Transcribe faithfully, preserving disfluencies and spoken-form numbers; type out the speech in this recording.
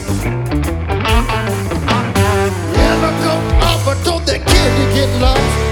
Never come up, I told that kid to get lost.